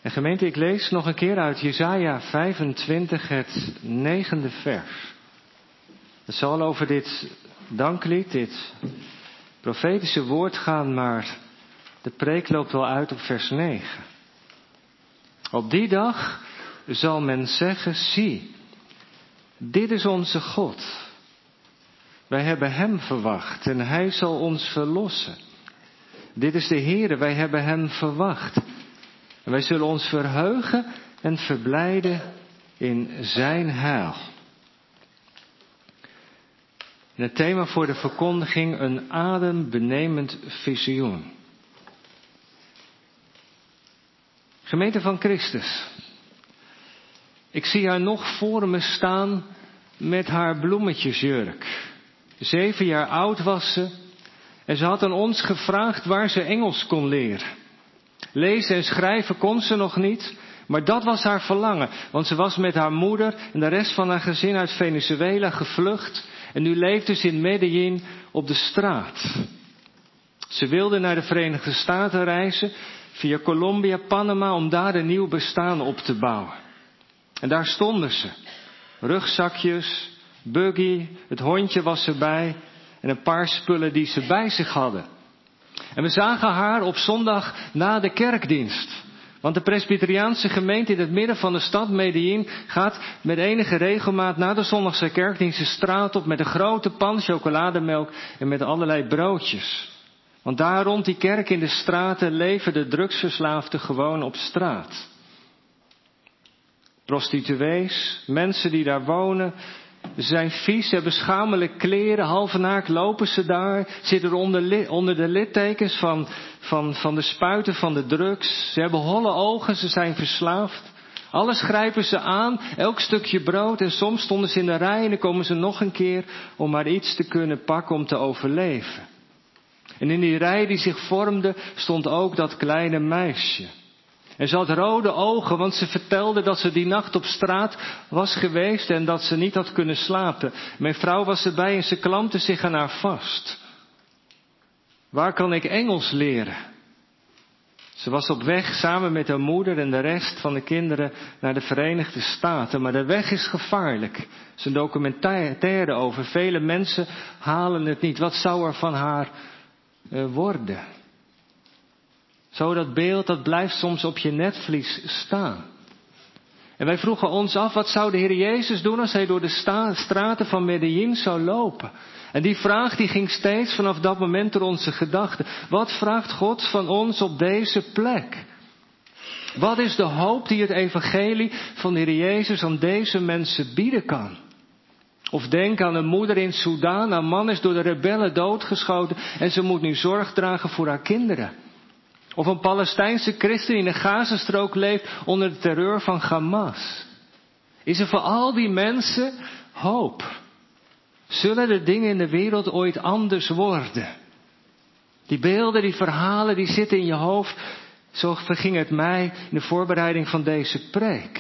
En gemeente, ik lees nog een keer uit Jesaja 25, het 9e vers. Het zal over dit danklied, dit profetische woord gaan, maar de preek loopt wel uit op vers 9. Op die dag zal men zeggen, zie, dit is onze God. Wij hebben hem verwacht en hij zal ons verlossen. Dit is de Heere, wij hebben hem verwacht. En wij zullen ons verheugen en verblijden in zijn heil. En het thema voor de verkondiging, een adembenemend visioen. Gemeente van Christus. Ik zie haar nog voor me staan met haar bloemetjesjurk. 7 jaar oud was ze en ze had aan ons gevraagd waar ze Engels kon leren. Lezen en schrijven kon ze nog niet, maar dat was haar verlangen. Want ze was met haar moeder en de rest van haar gezin uit Venezuela gevlucht. En nu leefde ze in Medellín op de straat. Ze wilde naar de Verenigde Staten reizen, via Colombia, Panama, om daar een nieuw bestaan op te bouwen. En daar stonden ze. Rugzakjes, buggy, het hondje was erbij en een paar spullen die ze bij zich hadden. En we zagen haar op zondag na de kerkdienst. Want de Presbyteriaanse gemeente in het midden van de stad Medellín gaat met enige regelmaat na de zondagse kerkdienst de straat op met een grote pan chocolademelk en met allerlei broodjes. Want daar rond die kerk in de straten leven de drugsverslaafden gewoon op straat. Prostituees, mensen die daar wonen, ze zijn vies, hebben schamele kleren, halve naakt lopen ze daar, zitten onder de littekens van de spuiten van de drugs. Ze hebben holle ogen, ze zijn verslaafd. Alles grijpen ze aan, elk stukje brood en soms stonden ze in de rij en dan komen ze nog een keer om maar iets te kunnen pakken om te overleven. En in die rij die zich vormde stond ook dat kleine meisje. En ze had rode ogen, want ze vertelde dat ze die nacht op straat was geweest en dat ze niet had kunnen slapen. Mijn vrouw was erbij en ze klampte zich aan haar vast. Waar kan ik Engels leren? Ze was op weg samen met haar moeder en de rest van de kinderen naar de Verenigde Staten. Maar de weg is gevaarlijk. Er is een documentaire over. Vele mensen halen het niet. Wat zou er van haar worden? Zo dat beeld, dat blijft soms op je netvlies staan. En wij vroegen ons af, wat zou de Heer Jezus doen als hij door de straten van Medellín zou lopen? En die vraag die ging steeds vanaf dat moment door onze gedachten. Wat vraagt God van ons op deze plek? Wat is de hoop die het evangelie van de Heer Jezus aan deze mensen bieden kan? Of denk aan een moeder in Soedan, haar man is door de rebellen doodgeschoten en ze moet nu zorg dragen voor haar kinderen. Of een Palestijnse christen die in de Gazastrook leeft onder de terreur van Hamas. Is er voor al die mensen hoop? Zullen de dingen in de wereld ooit anders worden? Die beelden, die verhalen, die zitten in je hoofd. Zo verging het mij in de voorbereiding van deze preek.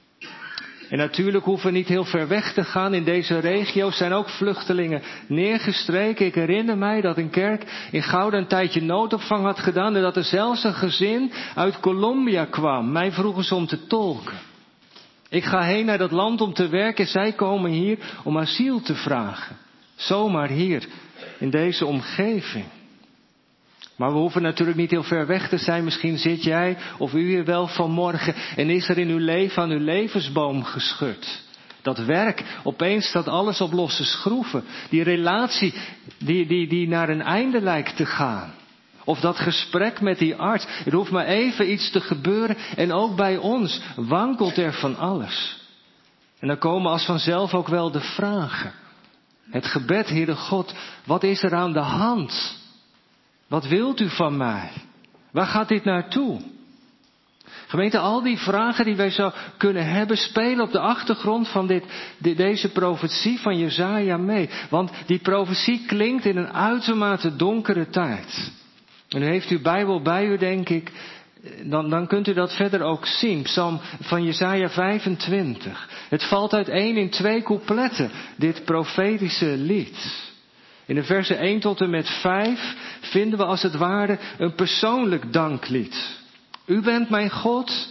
En natuurlijk hoeven we niet heel ver weg te gaan. In deze regio's zijn ook vluchtelingen neergestreken. Ik herinner mij dat een kerk in Gouda een tijdje noodopvang had gedaan. En dat er zelfs een gezin uit Colombia kwam. Mij vroegen ze om te tolken. Ik ga heen naar dat land om te werken. Zij komen hier om asiel te vragen. Zomaar hier, in deze omgeving. Maar we hoeven natuurlijk niet heel ver weg te zijn. Misschien zit jij of u hier wel vanmorgen en is er in uw leven aan uw levensboom geschud. Dat werk, opeens staat alles op losse schroeven. Die relatie die naar een einde lijkt te gaan. Of dat gesprek met die arts. Er hoeft maar even iets te gebeuren en ook bij ons wankelt er van alles. En dan komen als vanzelf ook wel de vragen. Het gebed, Heere God, wat is er aan de hand? Wat wilt u van mij? Waar gaat dit naartoe? Gemeente, al die vragen die wij zo kunnen hebben, spelen op de achtergrond van deze profetie van Jesaja mee. Want die profetie klinkt in een uitermate donkere tijd. En u heeft uw Bijbel bij u, denk ik. Dan kunt u dat verder ook zien. Psalm van Jesaja 25. Het valt uiteen in 2 coupletten, dit profetische lied. In de versen 1 tot en met 5 vinden we als het ware een persoonlijk danklied. U bent mijn God,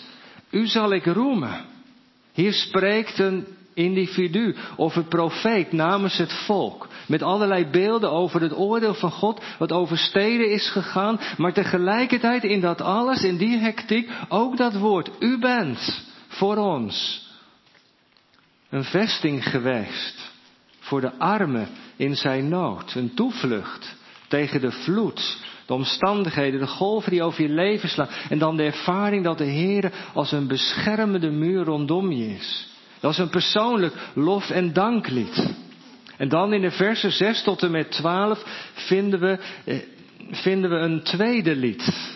U zal ik roemen. Hier spreekt een individu of een profeet namens het volk. Met allerlei beelden over het oordeel van God wat over steden is gegaan. Maar tegelijkertijd in dat alles, in die hectiek, ook dat woord. U bent voor ons een vesting geweest. Voor de armen in zijn nood. Een toevlucht tegen de vloed. De omstandigheden, de golven die over je leven slaan. En dan de ervaring dat de Heer als een beschermende muur rondom je is. Dat is een persoonlijk lof- en danklied. En dan in de versen 6 tot en met 12 vinden we een tweede lied.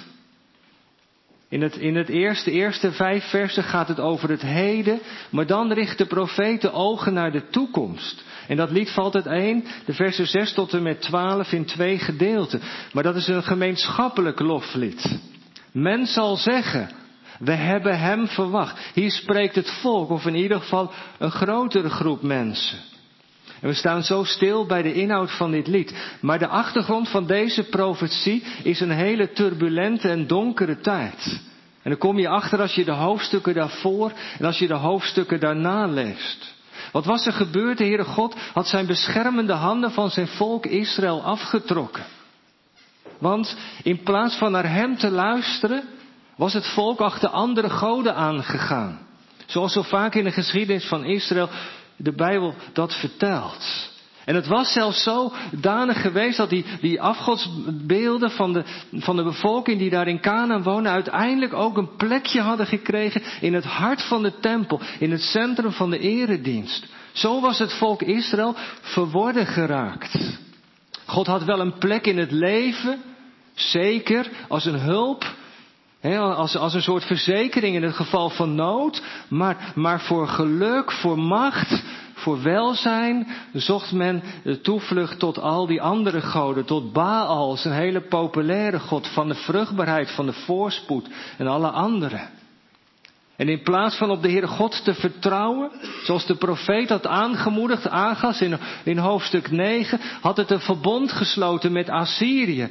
In het eerste 5 versen gaat het over het heden, maar dan richt de profeet de ogen naar de toekomst. En dat lied valt uiteen, de versen 6 tot en met 12 in 2 gedeelten. Maar dat is een gemeenschappelijk loflied. Men zal zeggen, we hebben hem verwacht. Hier spreekt het volk, of in ieder geval een grotere groep mensen. En we staan zo stil bij de inhoud van dit lied. Maar de achtergrond van deze profetie is een hele turbulente en donkere tijd. En dan kom je achter als je de hoofdstukken daarvoor en als je de hoofdstukken daarna leest. Wat was er gebeurd? De Heere God had zijn beschermende handen van zijn volk Israël afgetrokken. Want in plaats van naar hem te luisteren, was het volk achter andere goden aangegaan. Zoals zo vaak in de geschiedenis van Israël de Bijbel dat vertelt. En het was zelfs zodanig geweest dat die afgodsbeelden van de bevolking die daar in Kanaan wonen uiteindelijk ook een plekje hadden gekregen in het hart van de tempel, in het centrum van de eredienst. Zo was het volk Israël verworden geraakt. God had wel een plek in het leven, zeker als een hulp, als een soort verzekering in het geval van nood, maar voor geluk, voor macht, voor welzijn zocht men de toevlucht tot al die andere goden, tot Baal, een hele populaire god van de vruchtbaarheid, van de voorspoed en alle andere. En in plaats van op de Heere God te vertrouwen, zoals de profeet had aangemoedigd, Agas in hoofdstuk 9, had het een verbond gesloten met Assyrië,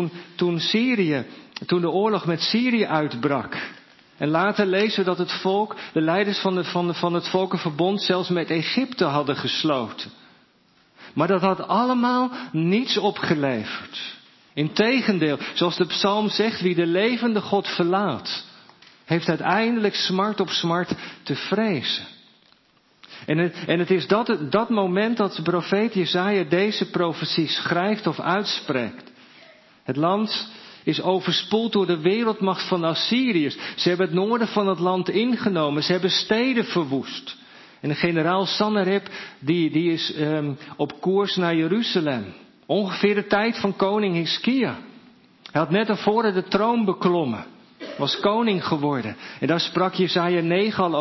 toen de oorlog met Syrië uitbrak. En later lezen we dat het volk, de leiders van het volkenverbond zelfs met Egypte hadden gesloten. Maar dat had allemaal niets opgeleverd. Integendeel, zoals de psalm zegt, wie de levende God verlaat, heeft uiteindelijk smart op smart te vrezen. En het is dat moment dat de profeet Jesaja deze profetie schrijft of uitspreekt. Het land is overspoeld door de wereldmacht van de Assyriërs. Ze hebben het noorden van het land ingenomen. Ze hebben steden verwoest. En de generaal Sanherib die is op koers naar Jeruzalem. Ongeveer de tijd van koning Hiskia. Hij had net tevoren de troon beklommen. Was koning geworden. En daar sprak Jesaja 9 al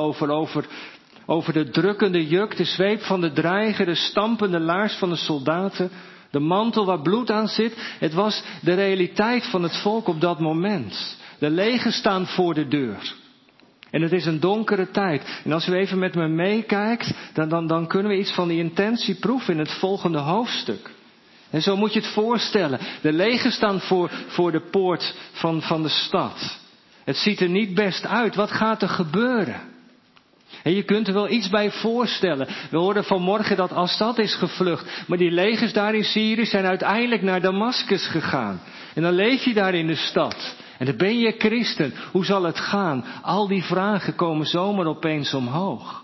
over de drukkende juk, de zweep van de dreiger, de stampende laars van de soldaten, de mantel waar bloed aan zit. Het was de realiteit van het volk op dat moment. De legers staan voor de deur. En het is een donkere tijd. En als u even met me meekijkt, dan kunnen we iets van die intentie proeven in het volgende hoofdstuk. En zo moet je het voorstellen. De legers staan voor de poort van de stad. Het ziet er niet best uit. Wat gaat er gebeuren? En je kunt er wel iets bij voorstellen. We hoorden vanmorgen dat Assad is gevlucht. Maar die legers daar in Syrië zijn uiteindelijk naar Damascus gegaan. En dan leef je daar in de stad. En dan ben je christen. Hoe zal het gaan? Al die vragen komen zomaar opeens omhoog.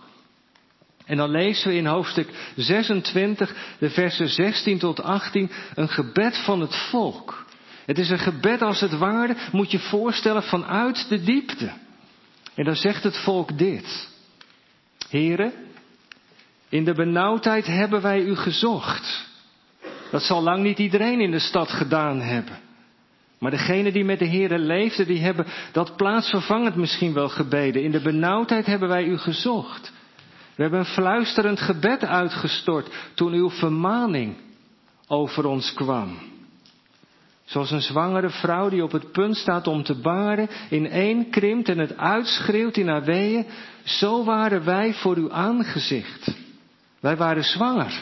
En dan lezen we in hoofdstuk 26, de versen 16 tot 18, een gebed van het volk. Het is een gebed als het ware, moet je voorstellen, vanuit de diepte. En dan zegt het volk dit. Here, in de benauwdheid hebben wij u gezocht. Dat zal lang niet iedereen in de stad gedaan hebben. Maar degenen die met de Here leefden, die hebben dat plaatsvervangend misschien wel gebeden. In de benauwdheid hebben wij u gezocht. We hebben een fluisterend gebed uitgestort toen uw vermaning over ons kwam. Zoals een zwangere vrouw die op het punt staat om te baren, ineenkrimpt en het uitschreeuwt in haar weeën, zo waren wij voor uw aangezicht. Wij waren zwanger.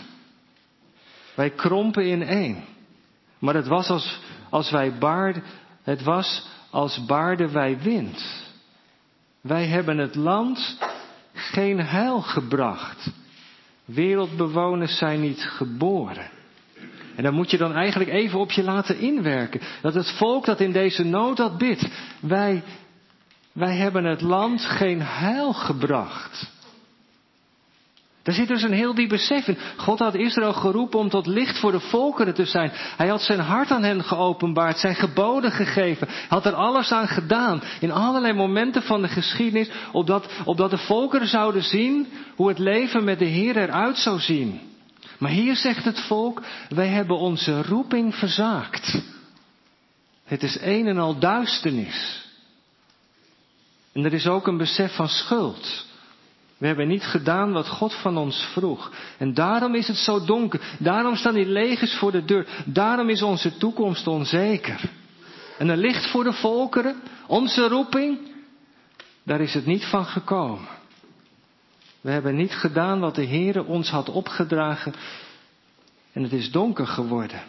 Wij krompen ineen. Maar het was als wij baarden, het was als baarden wij wind. Wij hebben het land geen heil gebracht. Wereldbewoners zijn niet geboren. En daar moet je dan eigenlijk even op je laten inwerken. Dat het volk dat in deze nood dat bidt. Wij hebben het land geen heil gebracht. Daar zit dus een heel diep besef in. God had Israël geroepen om tot licht voor de volkeren te zijn. Hij had zijn hart aan hen geopenbaard, zijn geboden gegeven. Hij had er alles aan gedaan. In allerlei momenten van de geschiedenis. Opdat de volkeren zouden zien hoe het leven met de Heer eruit zou zien. Maar hier zegt het volk, wij hebben onze roeping verzaakt. Het is een en al duisternis. En er is ook een besef van schuld. We hebben niet gedaan wat God van ons vroeg. En daarom is het zo donker. Daarom staan die legers voor de deur. Daarom is onze toekomst onzeker. En er ligt voor de volkeren, onze roeping, daar is het niet van gekomen. We hebben niet gedaan wat de Heere ons had opgedragen. En het is donker geworden.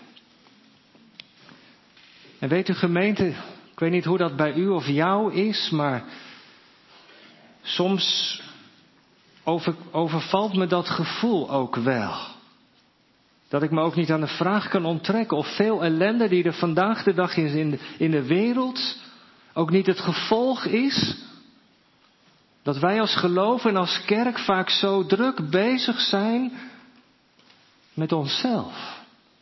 En weet u gemeente, ik weet niet hoe dat bij u of jou is, maar soms overvalt me dat gevoel ook wel. Dat ik me ook niet aan de vraag kan onttrekken of veel ellende die er vandaag de dag is in de wereld ook niet het gevolg is dat wij als geloof en als kerk vaak zo druk bezig zijn met onszelf.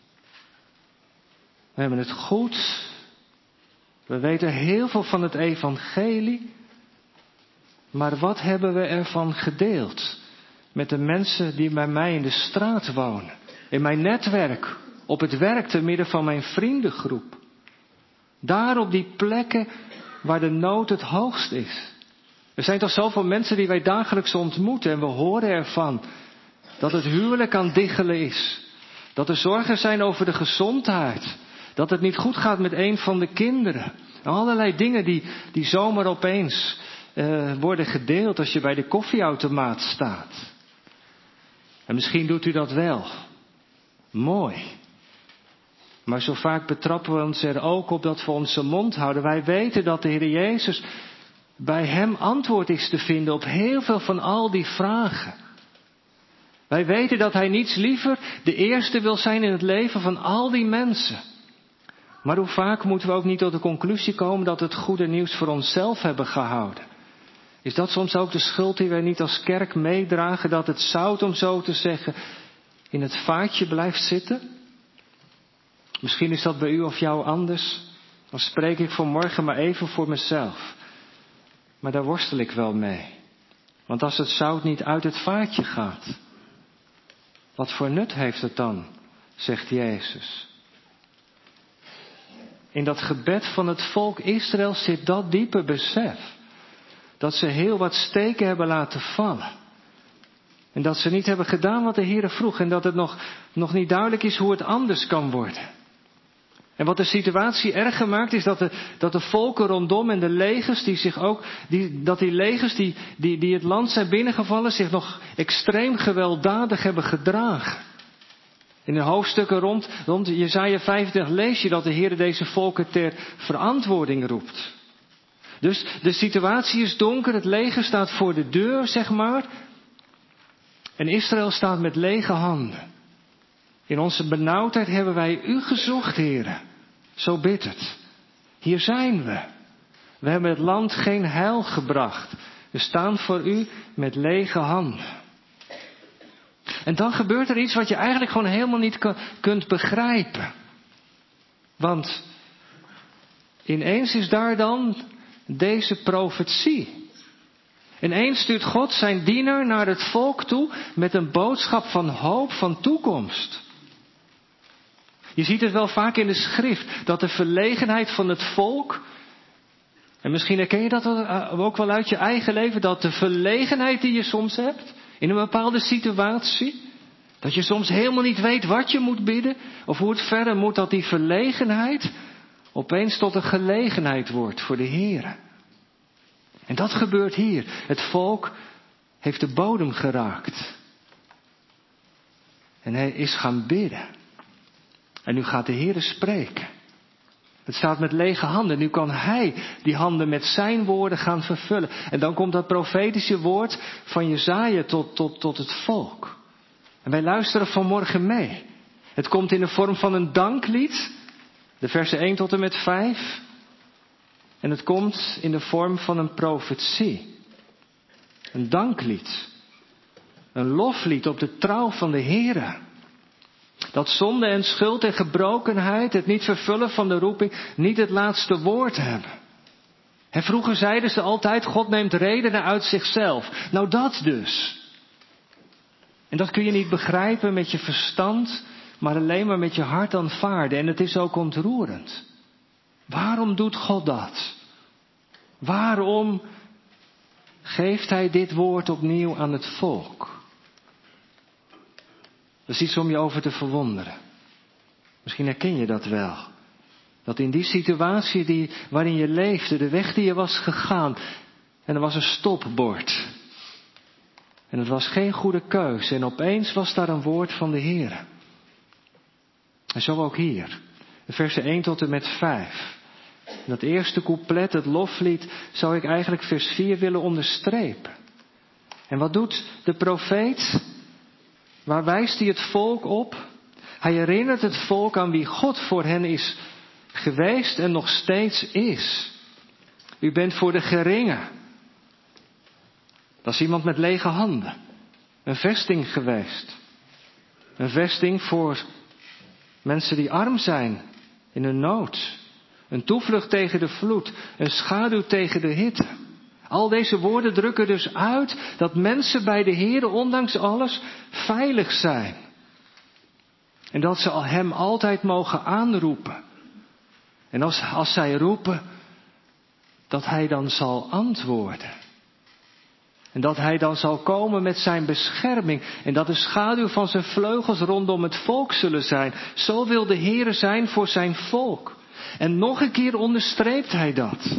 We hebben het goed. We weten heel veel van het evangelie. Maar wat hebben we ervan gedeeld met de mensen die bij mij in de straat wonen? In mijn netwerk, op het werk, te midden van mijn vriendengroep. Daar op die plekken waar de nood het hoogst is. Er zijn toch zoveel mensen die wij dagelijks ontmoeten en we horen ervan dat het huwelijk aan diggelen is. Dat er zorgen zijn over de gezondheid. Dat het niet goed gaat met een van de kinderen. Allerlei dingen die zomaar opeens worden gedeeld als je bij de koffieautomaat staat. En misschien doet u dat wel. Mooi. Maar zo vaak betrappen we ons er ook op dat we onze mond houden. Wij weten dat de Heer Jezus bij Hem antwoord is te vinden op heel veel van al die vragen. Wij weten dat Hij niets liever de eerste wil zijn in het leven van al die mensen. Maar hoe vaak moeten we ook niet tot de conclusie komen dat we het goede nieuws voor onszelf hebben gehouden? Is dat soms ook de schuld die wij niet als kerk meedragen, dat het zout, om zo te zeggen, in het vaatje blijft zitten? Misschien is dat bij u of jou anders. Dan spreek ik vanmorgen maar even voor mezelf. Maar daar worstel ik wel mee. Want als het zout niet uit het vaatje gaat, wat voor nut heeft het dan, zegt Jezus. In dat gebed van het volk Israël zit dat diepe besef. Dat ze heel wat steken hebben laten vallen. En dat ze niet hebben gedaan wat de Heere vroeg. En dat het nog niet duidelijk is hoe het anders kan worden. En wat de situatie erger maakt is dat de volken rondom en de legers die legers die het land zijn binnengevallen zich nog extreem gewelddadig hebben gedragen. In de hoofdstukken rond Jesaja 25 lees je dat de Heere deze volken ter verantwoording roept. Dus de situatie is donker, het leger staat voor de deur, zeg maar. En Israël staat met lege handen. In onze benauwdheid hebben wij u gezocht, Heere. Zo bidt het. Hier zijn we. We hebben het land geen heil gebracht. We staan voor u met lege handen. En dan gebeurt er iets wat je eigenlijk gewoon helemaal niet kunt begrijpen. Want ineens is daar dan deze profetie. Ineens stuurt God zijn dienaar naar het volk toe met een boodschap van hoop, van toekomst. Je ziet het wel vaak in de schrift, dat de verlegenheid van het volk, en misschien herken je dat ook wel uit je eigen leven, dat de verlegenheid die je soms hebt in een bepaalde situatie, dat je soms helemaal niet weet wat je moet bidden of hoe het verder moet, dat die verlegenheid opeens tot een gelegenheid wordt voor de Heere. En dat gebeurt hier. Het volk heeft de bodem geraakt. En hij is gaan bidden. En nu gaat de Heere spreken. Het staat met lege handen. Nu kan hij die handen met zijn woorden gaan vervullen. En dan komt dat profetische woord van Jesaja tot het volk. En wij luisteren vanmorgen mee. Het komt in de vorm van een danklied. De versen 1 tot en met 5. En het komt in de vorm van een profetie. Een danklied. Een loflied op de trouw van de Heere. Dat zonde en schuld en gebrokenheid, het niet vervullen van de roeping, niet het laatste woord hebben. En vroeger zeiden ze altijd, God neemt redenen uit zichzelf. Nou dat dus. En dat kun je niet begrijpen met je verstand, maar alleen maar met je hart aanvaarden. En het is ook ontroerend. Waarom doet God dat? Waarom geeft hij dit woord opnieuw aan het volk? Dat is iets om je over te verwonderen. Misschien herken je dat wel. Dat in die situatie waarin je leefde, de weg die je was gegaan, en er was een stopbord. En het was geen goede keus. En opeens was daar een woord van de Heer. En zo ook hier. De versen 1 tot en met 5. Dat eerste couplet, het loflied, zou ik eigenlijk vers 4 willen onderstrepen. En wat doet de profeet? Waar wijst hij het volk op? Hij herinnert het volk aan wie God voor hen is geweest en nog steeds is. U bent voor de geringe. Dat is iemand met lege handen. Een vesting geweest. Een vesting voor mensen die arm zijn in hun nood. Een toevlucht tegen de vloed. Een schaduw tegen de hitte. Al deze woorden drukken dus uit dat mensen bij de Heere ondanks alles veilig zijn. En dat ze hem altijd mogen aanroepen. En als zij roepen, dat hij dan zal antwoorden. En dat hij dan zal komen met zijn bescherming. En dat de schaduw van zijn vleugels rondom het volk zullen zijn. Zo wil de Heere zijn voor zijn volk. En nog een keer onderstreept hij dat.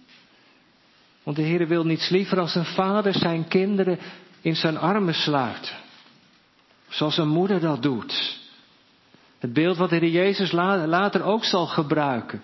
Want de Heere wil niets liever als een vader zijn kinderen in zijn armen sluiten. Zoals een moeder dat doet. Het beeld wat de Heer Jezus later ook zal gebruiken.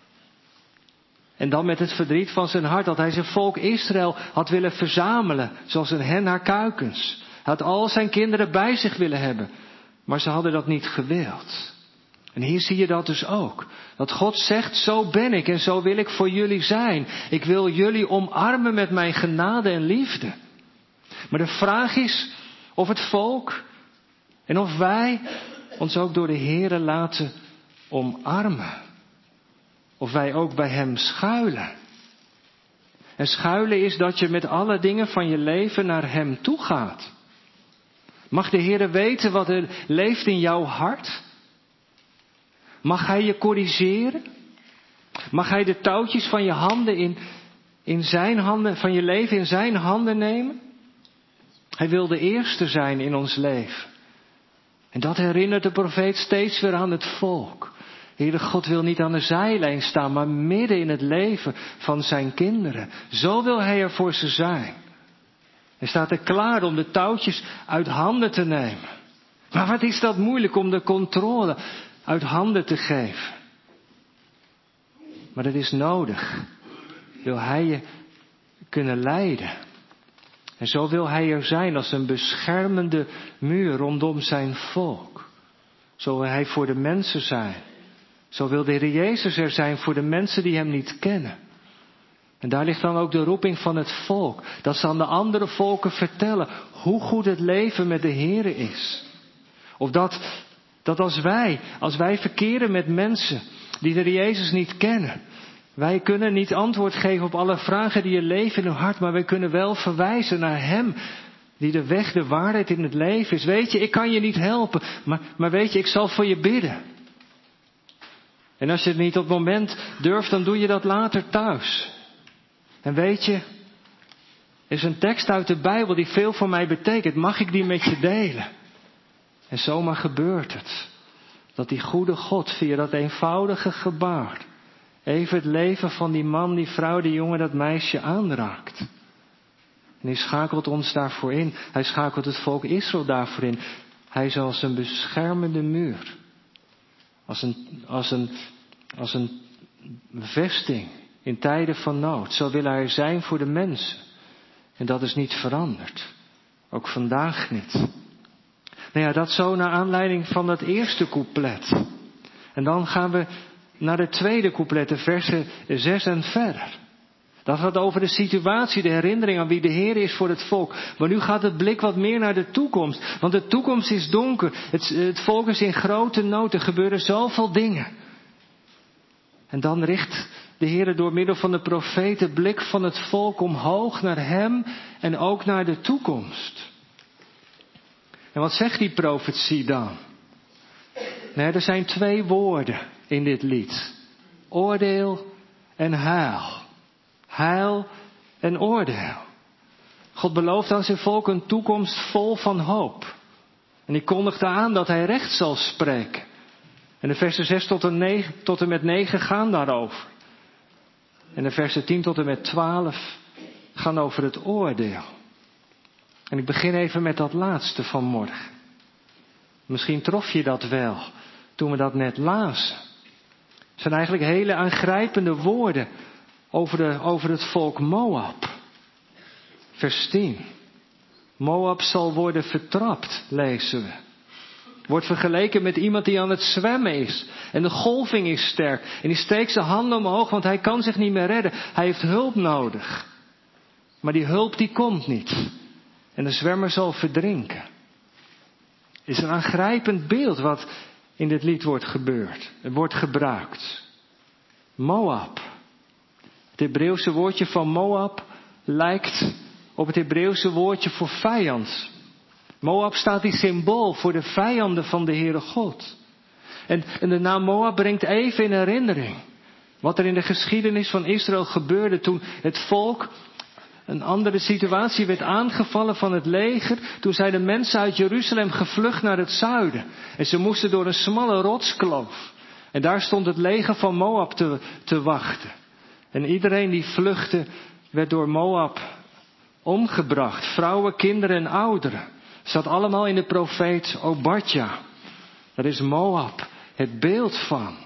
En dan met het verdriet van zijn hart dat hij zijn volk Israël had willen verzamelen. Zoals een hen haar kuikens. Hij had al zijn kinderen bij zich willen hebben. Maar ze hadden dat niet gewild. En hier zie je dat dus ook. Dat God zegt, zo ben ik en zo wil ik voor jullie zijn. Ik wil jullie omarmen met mijn genade en liefde. Maar de vraag is of het volk en of wij ons ook door de Heere laten omarmen. Of wij ook bij hem schuilen. En schuilen is dat je met alle dingen van je leven naar hem toe gaat. Mag de Heere weten wat er leeft in jouw hart? Mag hij je corrigeren? Mag hij de touwtjes van je handen in zijn handen, van je leven in zijn handen nemen? Hij wil de eerste zijn in ons leven. En dat herinnert de profeet steeds weer aan het volk. Heere God wil niet aan de zijlijn staan, maar midden in het leven van zijn kinderen. Zo wil hij er voor ze zijn. Hij staat er klaar om de touwtjes uit handen te nemen. Maar wat is dat moeilijk om de controle uit handen te geven. Maar dat is nodig. Wil hij je kunnen leiden. En zo wil hij er zijn als een beschermende muur rondom zijn volk. Zo wil hij voor de mensen zijn. Zo wil de Heer Jezus er zijn voor de mensen die hem niet kennen. En daar ligt dan ook de roeping van het volk. Dat ze aan de andere volken vertellen hoe goed het leven met de Heer is. Of dat als wij verkeren met mensen die de Heer Jezus niet kennen. Wij kunnen niet antwoord geven op alle vragen die je leven in hun hart. Maar wij kunnen wel verwijzen naar hem. Die de weg, de waarheid in het leven is. Weet je, ik kan je niet helpen. Maar weet je, ik zal voor je bidden. En als je het niet op het moment durft, dan doe je dat later thuis. En weet je, er is een tekst uit de Bijbel die veel voor mij betekent. Mag ik die met je delen? En zomaar gebeurt het. Dat die goede God via dat eenvoudige gebaar even het leven van die man, die vrouw, die jongen, dat meisje aanraakt. En hij schakelt ons daarvoor in. Hij schakelt het volk Israël daarvoor in. Hij is als een beschermende muur. Als een vesting in tijden van nood. Zo wil hij er zijn voor de mensen. En dat is niet veranderd. Ook vandaag niet. Nou ja, dat zo naar aanleiding van dat eerste couplet. En dan gaan we naar de tweede couplet, de versen 6 en verder. Dat gaat over de situatie, de herinnering aan wie de Heer is voor het volk. Maar nu gaat het blik wat meer naar de toekomst. Want de toekomst is donker. Het volk is in grote nood. Er gebeuren zoveel dingen. En dan richt de Heer door middel van de profeet de blik van het volk omhoog naar hem en ook naar de toekomst. En wat zegt die profetie dan? Nee, er zijn 2 woorden in dit lied. Oordeel en heil. Heil en oordeel. God belooft aan zijn volk een toekomst vol van hoop. En hij kondigde aan dat hij recht zal spreken. En de versen 6 tot en met 9 gaan daarover. En de versen 10 tot en met 12 gaan over het oordeel. En ik begin even met dat laatste van morgen. Misschien trof je dat wel toen we dat net lazen. Het zijn eigenlijk hele aangrijpende woorden over het volk Moab. Vers 10. Moab zal worden vertrapt, lezen we. Wordt vergeleken met iemand die aan het zwemmen is. En de golving is sterk. En die steekt zijn handen omhoog, want hij kan zich niet meer redden. Hij heeft hulp nodig. Maar die hulp die komt niet. En de zwemmer zal verdrinken. Het is een aangrijpend beeld wat in dit lied wordt gebruikt. Moab. Het Hebreeuwse woordje van Moab lijkt op het Hebreeuwse woordje voor vijand. Moab staat die symbool voor de vijanden van de Heere God. En de naam Moab brengt even in herinnering wat er in de geschiedenis van Israël gebeurde toen het volk een andere situatie werd aangevallen van het leger. Toen zijn de mensen uit Jeruzalem gevlucht naar het zuiden. En ze moesten door een smalle rotskloof. En daar stond het leger van Moab te wachten. En iedereen die vluchtte werd door Moab omgebracht. Vrouwen, kinderen en ouderen. Zat allemaal in de profeet Obadja. Daar is Moab het beeld van.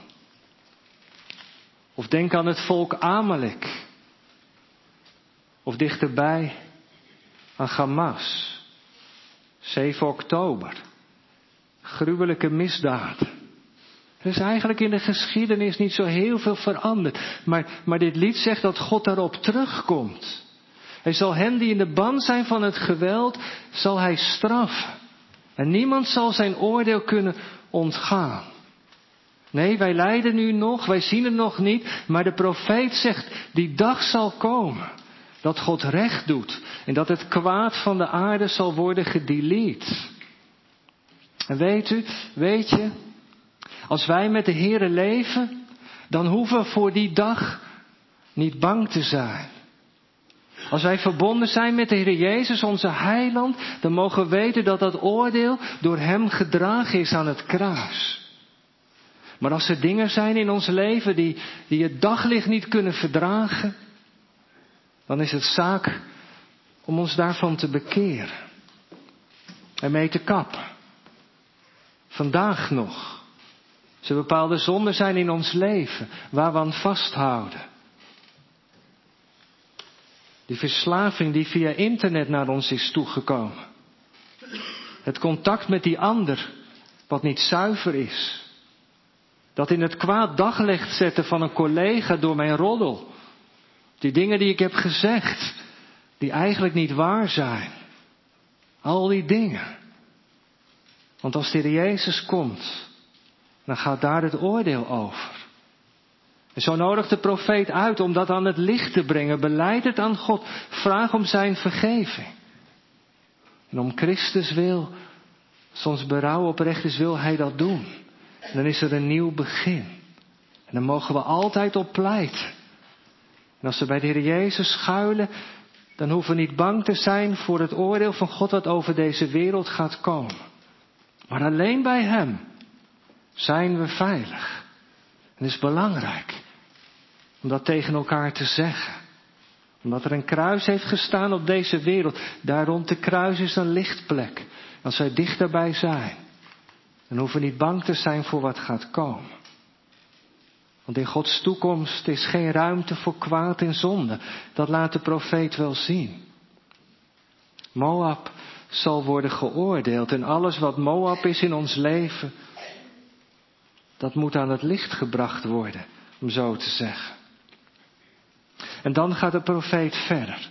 Of denk aan het volk Amalek. Of dichterbij aan Hamas. 7 oktober. Gruwelijke misdaden. Er is eigenlijk in de geschiedenis niet zo heel veel veranderd. Maar dit lied zegt dat God daarop terugkomt. Hij zal hen die in de ban zijn van het geweld, zal hij straffen. En niemand zal zijn oordeel kunnen ontgaan. Nee, wij lijden nu nog, wij zien het nog niet. Maar de profeet zegt, die dag zal komen. Dat God recht doet. En dat het kwaad van de aarde zal worden gedelete. En weet je, als wij met de Heere leven, dan hoeven we voor die dag niet bang te zijn. Als wij verbonden zijn met de Heer Jezus, onze heiland, dan mogen we weten dat dat oordeel door hem gedragen is aan het kruis. Maar als er dingen zijn in ons leven die het daglicht niet kunnen verdragen, dan is het zaak om ons daarvan te bekeren. En mee te kappen. Vandaag nog. Als er bepaalde zonden zijn in ons leven waar we aan vasthouden. Die verslaving die via internet naar ons is toegekomen. Het contact met die ander wat niet zuiver is. Dat in het kwaad daglicht zetten van een collega door mijn roddel. Die dingen die ik heb gezegd, die eigenlijk niet waar zijn. Al die dingen. Want als de Heer Jezus komt, dan gaat daar het oordeel over. En zo nodigt de profeet uit om dat aan het licht te brengen. Belijd het aan God. Vraag om zijn vergeving. En om Christus wil, als ons berouw oprecht is, wil hij dat doen. En dan is er een nieuw begin. En dan mogen we altijd op pleiten. En als we bij de Heer Jezus schuilen, dan hoeven we niet bang te zijn voor het oordeel van God wat over deze wereld gaat komen. Maar alleen bij hem zijn we veilig. En het is belangrijk om dat tegen elkaar te zeggen. Omdat er een kruis heeft gestaan op deze wereld. Daar rond de kruis is een lichtplek. Als wij dichterbij zijn, dan hoeven we niet bang te zijn voor wat gaat komen. Want in Gods toekomst is geen ruimte voor kwaad en zonde. Dat laat de profeet wel zien. Moab zal worden geoordeeld en alles wat Moab is in ons leven, dat moet aan het licht gebracht worden, om zo te zeggen. En dan gaat de profeet verder.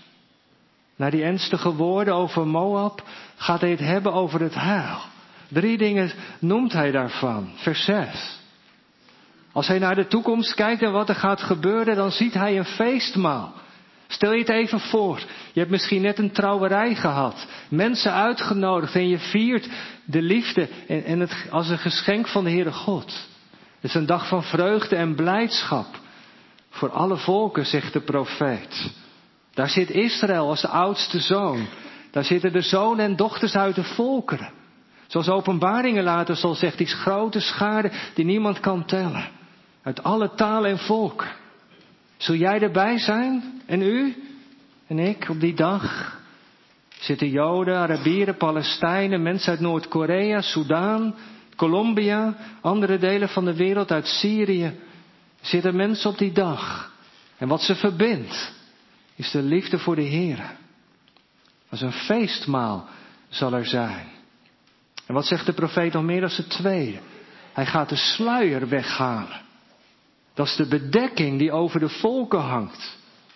Na die ernstige woorden over Moab gaat hij het hebben over het heil. 3 dingen noemt hij daarvan. Vers 6. Als hij naar de toekomst kijkt en wat er gaat gebeuren, dan ziet hij een feestmaal. Stel je het even voor. Je hebt misschien net een trouwerij gehad. Mensen uitgenodigd en je viert de liefde en het als een geschenk van de Heere God. Het is een dag van vreugde en blijdschap. Voor alle volken, zegt de profeet. Daar zit Israël als de oudste zoon. Daar zitten de zonen en dochters uit de volkeren. Zoals Openbaringen later zal zegt, die grote schare die niemand kan tellen. Uit alle talen en volken. Zul jij erbij zijn? En u? En ik op die dag? Zitten Joden, Arabieren, Palestijnen, mensen uit Noord-Korea, Soudaan, Colombia, andere delen van de wereld, uit Syrië. Zitten mensen op die dag. En wat ze verbindt, is de liefde voor de Heere. Als een feestmaal zal er zijn. En wat zegt de profeet nog meer als het tweede? Hij gaat de sluier weghalen. Dat is de bedekking die over de volken hangt.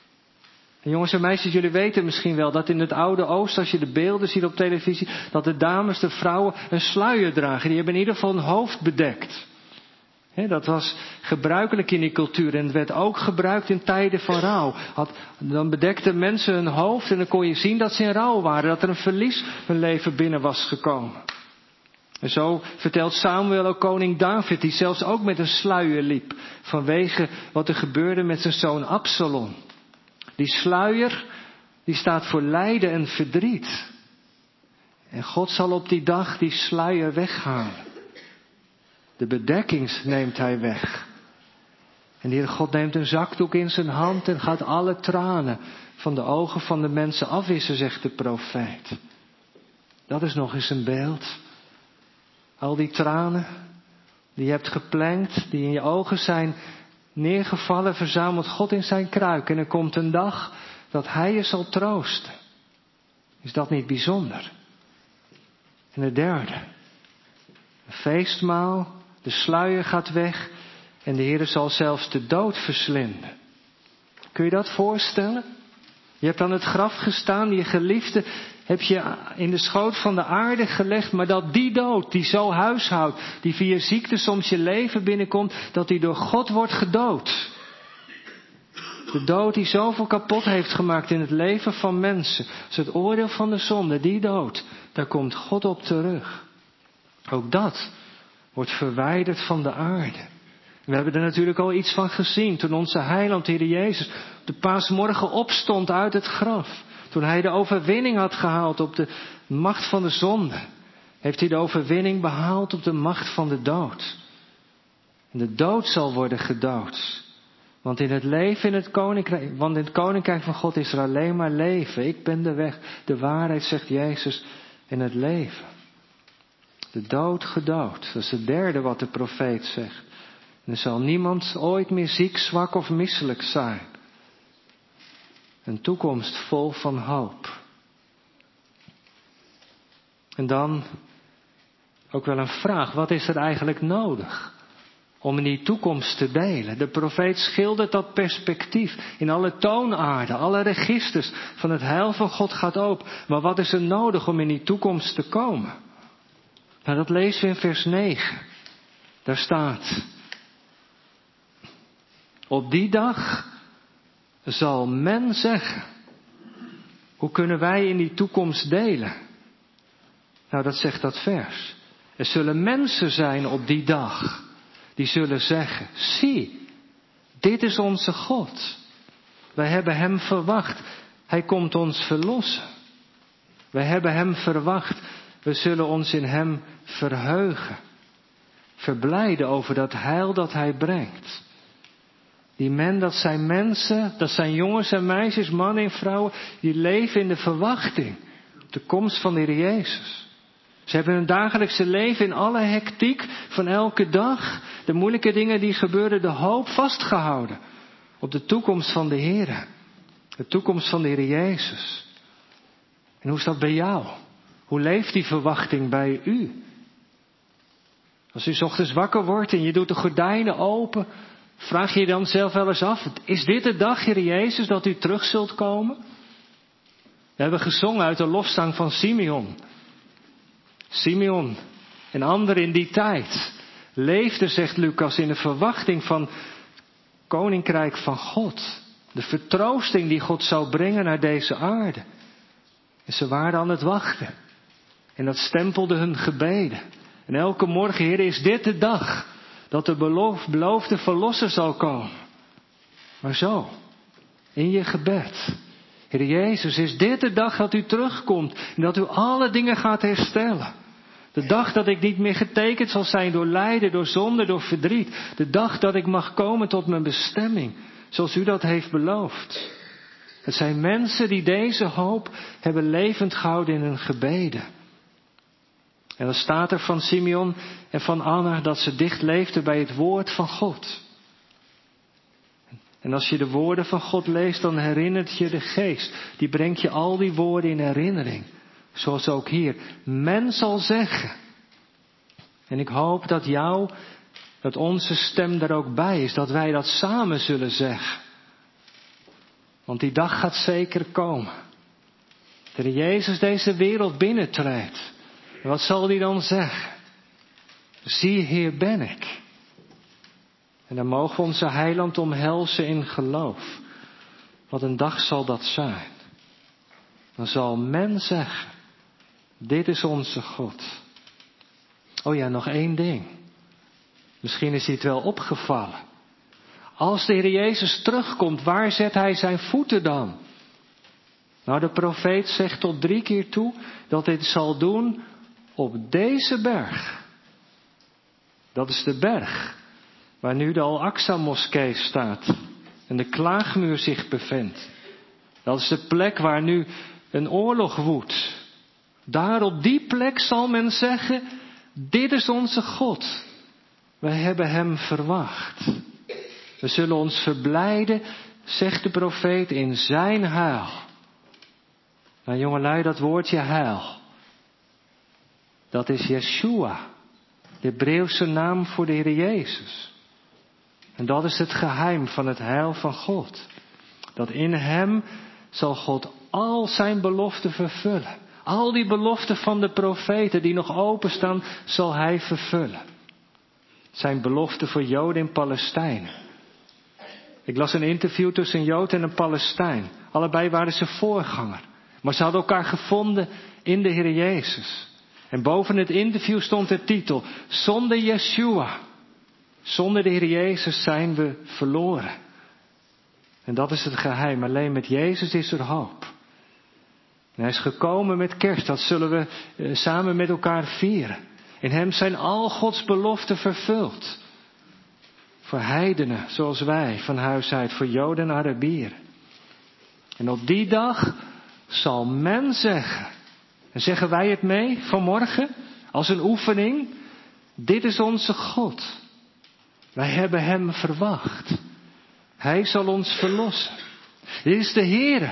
En jongens en meisjes, jullie weten misschien wel dat in het Oude Oosten, als je de beelden ziet op televisie, dat de dames, de vrouwen een sluier dragen. Die hebben in ieder geval een hoofd bedekt. Dat was gebruikelijk in die cultuur en het werd ook gebruikt in tijden van rouw. Dan bedekten mensen hun hoofd en dan kon je zien dat ze in rouw waren. Dat er een verlies hun leven binnen was gekomen. En zo vertelt Samuel ook koning David, die zelfs ook met een sluier liep. Vanwege wat er gebeurde met zijn zoon Absalom. Die sluier, die staat voor lijden en verdriet. En God zal op die dag die sluier weghalen. De bedekking neemt hij weg. En de Heer God neemt een zakdoek in zijn hand en gaat alle tranen van de ogen van de mensen afwissen, zegt de profeet. Dat is nog eens een beeld. Al die tranen die je hebt geplenkt, die in je ogen zijn neergevallen, verzamelt God in zijn kruik. En er komt een dag dat hij je zal troosten. Is dat niet bijzonder? En het derde. Een feestmaal, de sluier gaat weg en de Heer zal zelfs de dood verslinden. Kun je dat voorstellen? Je hebt aan het graf gestaan, je geliefde heb je in de schoot van de aarde gelegd, maar dat die dood, die zo huishoudt, die via ziekte soms je leven binnenkomt, dat die door God wordt gedood. De dood die zoveel kapot heeft gemaakt in het leven van mensen. Dus het oordeel van de zonde, die dood, daar komt God op terug. Ook dat wordt verwijderd van de aarde. We hebben er natuurlijk al iets van gezien toen onze heiland, Heer Jezus, op de paasmorgen opstond uit het graf. Toen hij de overwinning had gehaald op de macht van de zonde, heeft hij de overwinning behaald op de macht van de dood. En de dood zal worden gedood. Want in het koninkrijk van God is er alleen maar leven. Ik ben de weg, de waarheid, zegt Jezus, en het leven. De dood gedood. Dat is het derde wat de profeet zegt. En er zal niemand ooit meer ziek, zwak of misselijk zijn. Een toekomst vol van hoop. En dan ook wel een vraag. Wat is er eigenlijk nodig om in die toekomst te delen? De profeet schildert dat perspectief. In alle toonaarden, alle registers van het heil van God gaat open. Maar wat is er nodig om in die toekomst te komen? Nou, dat lezen we in vers 9. Daar staat: op die dag zal men zeggen. Hoe kunnen wij in die toekomst delen? Nou, dat zegt dat vers. Er zullen mensen zijn op die dag die zullen zeggen: zie, dit is onze God. Wij hebben hem verwacht. Hij komt ons verlossen. Wij hebben hem verwacht. We zullen ons in hem verheugen. Verblijden over dat heil dat hij brengt. Dat zijn mensen, dat zijn jongens en meisjes, mannen en vrouwen, die leven in de verwachting op de komst van de Heer Jezus. Ze hebben hun dagelijkse leven in alle hectiek van elke dag, de moeilijke dingen die gebeuren, de hoop vastgehouden op de toekomst van de Heer. De toekomst van de Heer Jezus. En hoe is dat bij jou? Hoe leeft die verwachting bij u? Als u 's ochtends wakker wordt en je doet de gordijnen open, vraag je je dan zelf wel eens af, is dit de dag, Heer Jezus, dat u terug zult komen? We hebben gezongen uit de lofzang van Simeon. Simeon en anderen in die tijd leefden, zegt Lucas, in de verwachting van Koninkrijk van God. De vertroosting die God zou brengen naar deze aarde. En ze waren aan het wachten. En dat stempelde hun gebeden. En elke morgen, Heer, is dit de dag dat de beloofde verlosser zal komen. Maar zo, in je gebed. Heer Jezus, is dit de dag dat u terugkomt en dat u alle dingen gaat herstellen. De dag dat ik niet meer getekend zal zijn door lijden, door zonde, door verdriet. De dag dat ik mag komen tot mijn bestemming, zoals u dat heeft beloofd. Het zijn mensen die deze hoop hebben levend gehouden in hun gebeden. En dan staat er van Simeon en van Anna dat ze dicht leefden bij het woord van God. En als je de woorden van God leest, dan herinnert je de geest. Die brengt je al die woorden in herinnering. Zoals ook hier. Men zal zeggen. En ik hoop dat onze stem er ook bij is. Dat wij dat samen zullen zeggen. Want die dag gaat zeker komen. Dat Jezus deze wereld binnentreedt. En wat zal hij dan zeggen? Zie, hier ben ik. En dan mogen we onze heiland omhelzen in geloof. Wat een dag zal dat zijn. Dan zal men zeggen, dit is onze God. Oh ja, nog één ding. Misschien is dit wel opgevallen. Als de Heer Jezus terugkomt, waar zet hij zijn voeten dan? Nou, de profeet zegt tot 3 keer toe dat hij het zal doen op deze berg. Dat is de berg waar nu de Al-Aqsa-moskee staat en de klaagmuur zich bevindt. Dat is de plek waar nu een oorlog woedt. Daar op die plek zal men zeggen, dit is onze God. Wij hebben hem verwacht. We zullen ons verblijden, zegt de profeet, in zijn heil. Nou jongelui, dat woordje heil, dat is Yeshua, de Hebreeuwse naam voor de Heer Jezus. En dat is het geheim van het heil van God. Dat in hem zal God al zijn beloften vervullen. Al die beloften van de profeten die nog openstaan, zal hij vervullen. Zijn beloften voor Joden in Palestijn. Ik las een interview tussen een Jood en een Palestijn. Allebei waren ze voorganger. Maar ze hadden elkaar gevonden in de Heer Jezus. En boven het interview stond de titel, zonder Yeshua, zonder de Heer Jezus zijn we verloren. En dat is het geheim. Alleen met Jezus is er hoop. En hij is gekomen met kerst. Dat zullen we samen met elkaar vieren. In hem zijn al Gods beloften vervuld. Voor heidenen zoals wij van huis uit. Voor Joden en Arabieren. En op die dag zal men zeggen. En zeggen wij het mee vanmorgen? Als een oefening. Dit is onze God. Wij hebben hem verwacht. Hij zal ons verlossen. Dit is de Heere.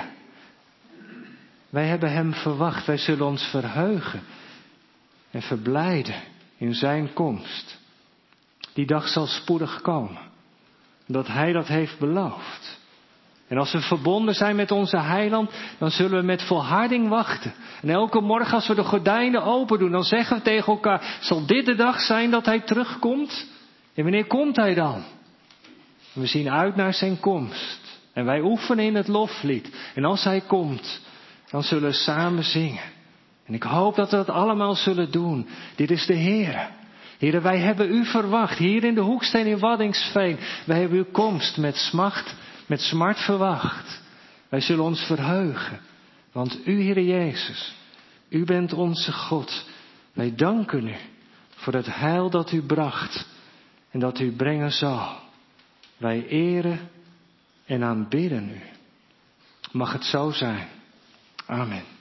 Wij hebben hem verwacht. Wij zullen ons verheugen. En verblijden in zijn komst. Die dag zal spoedig komen. Dat hij dat heeft beloofd. En als we verbonden zijn met onze heiland, dan zullen we met volharding wachten. En elke morgen als we de gordijnen open doen, dan zeggen we tegen elkaar, zal dit de dag zijn dat hij terugkomt? En wanneer komt hij dan? En we zien uit naar zijn komst. En wij oefenen in het loflied. En als hij komt, dan zullen we samen zingen. En ik hoop dat we dat allemaal zullen doen. Dit is de Heer. Heere, wij hebben u verwacht. Hier in de Hoeksteen in Waddinxveen. Wij hebben uw komst met smart verwacht. Wij zullen ons verheugen. Want u, Heere Jezus, u bent onze God. Wij danken u voor het heil dat u bracht. En dat u brengen zal. Wij eren en aanbidden u. Mag het zo zijn. Amen.